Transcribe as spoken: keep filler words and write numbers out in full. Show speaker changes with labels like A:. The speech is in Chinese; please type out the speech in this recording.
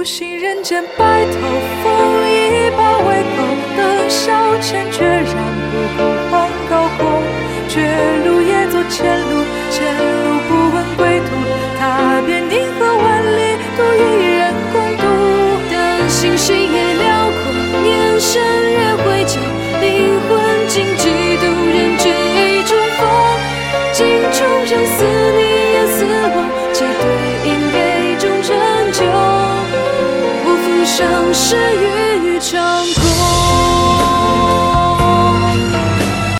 A: 行人间，白头风一把为狗灯消遣，决然不顾换高空，决